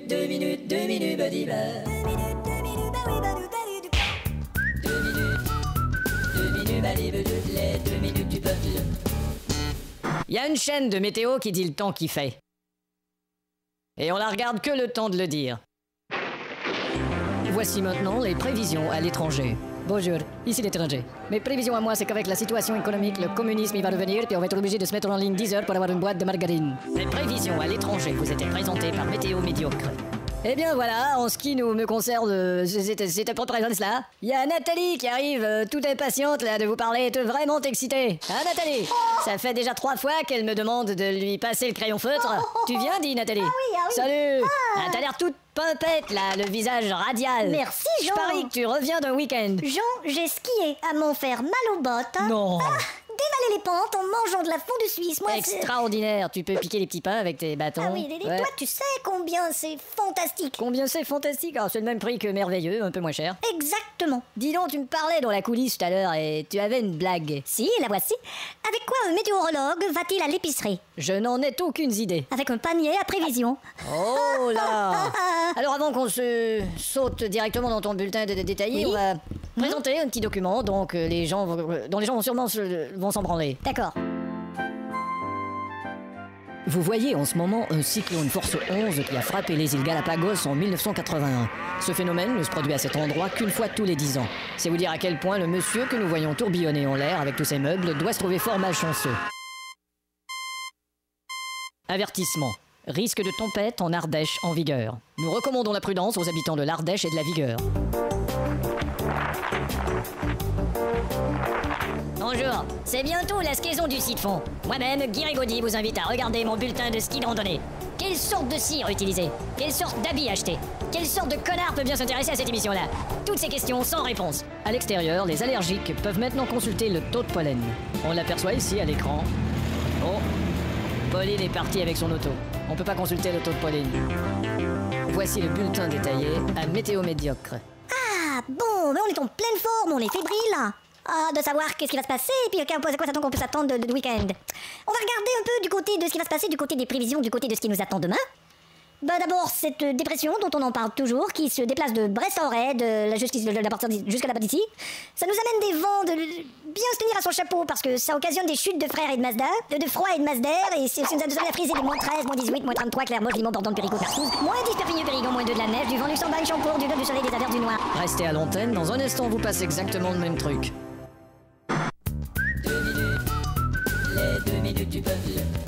badiba. 2 minutes du peuple. Il y a une chaîne de météo qui dit le temps qu'il fait. Et on la regarde que le temps de le dire. Voici maintenant les prévisions à l'étranger. Bonjour, ici l'étranger. Mes prévisions à moi, c'est qu'avec la situation économique, le communisme il va revenir, puis on va être obligé de se mettre en ligne 10 heures pour avoir une boîte de margarine. Les prévisions à l'étranger vous étaient présentées par Météo Médiocre. Eh bien voilà, en ce qui me concerne, c'était pas présent cela. Il y a Nathalie qui arrive, toute impatiente là de vous parler, toute vraiment excitée. Hein Nathalie? Ça fait déjà 3 fois qu'elle me demande de lui passer le crayon feutre. Tu viens, dit Nathalie? Ah oui. Salut. T'as l'air toute pimpette là, le visage radial. Merci Jean. Je parie que tu reviens d'un week-end. Jean, j'ai skié à m'en faire mal aux bottes. Non. Dévaler les pentes en mangeant de la fondue suisse, moi Extraordinaire, tu peux piquer les petits pains avec tes bâtons. Ah oui, toi tu sais combien c'est fantastique. Combien c'est fantastique? Alors, c'est le même prix que merveilleux, un peu moins cher. Exactement. Dis donc, tu me parlais dans la coulisse tout à l'heure et tu avais une blague. Si, la voici. Avec quoi un météorologue va-t-il à l'épicerie? Je n'en ai aucune idée. Avec un panier à prévision. Oh là. Alors avant qu'on se saute directement dans ton bulletin de détaillé, Oui. on va présenter un petit document donc dont les gens vont sûrement vont s'en branler. D'accord. Vous voyez en ce moment un cyclone force 11 qui a frappé les îles Galapagos en 1981. Ce phénomène ne se produit à cet endroit qu'une fois tous les 10 ans. C'est vous dire à quel point le monsieur que nous voyons tourbillonner en l'air avec tous ses meubles doit se trouver fort malchanceux. Avertissement. Risque de tempête en Ardèche en vigueur. Nous recommandons la prudence aux habitants de l'Ardèche et de la Vigueur. Bonjour, c'est bientôt la skiaison du ski de fond. Moi-même, Guy Rigaudy vous invite à regarder mon bulletin de ski de randonnée. Quelle sorte de cire utiliser? Quelle sorte d'habits acheter? Quelle sorte de connard peut bien s'intéresser à cette émission-là? Toutes ces questions sans réponse. À l'extérieur, les allergiques peuvent maintenant consulter le taux de pollen. On l'aperçoit ici à l'écran. Oh, Pauline est partie avec son auto. On peut pas consulter le taux de pollen. Voici le bulletin détaillé à Météo Médiocre. Ah bon, mais on est en pleine forme, on est fébrile là. Ah, de savoir qu'est-ce qui va se passer, et puis à quoi qu'on peut s'attendre de week-end. On va regarder un peu du côté de ce qui va se passer, du côté des prévisions, du côté de ce qui nous attend demain. Bah d'abord, cette dépression dont on en parle toujours, qui se déplace de Brest-en-Ré, de la justice jusqu'à là-bas d'ici, ça nous amène des vents de bien se tenir à son chapeau, parce que ça occasionne des chutes de frères et de Mazda, de froid et de Mazda, et ça nous amène à friser des moins 13, moins 18, moins 33, Clermont, Limon, Bordon, Péricot, Pertouze, moins 10, Perpignan, Périgord, moins 2 de la neige, du vent, Luxembourg, Champour, du 2, du soleil, des averses, du noir. Restez à l'antenne, dans un instant vous passez exactement le même truc. 2 minutes, les 2 minutes du peuple.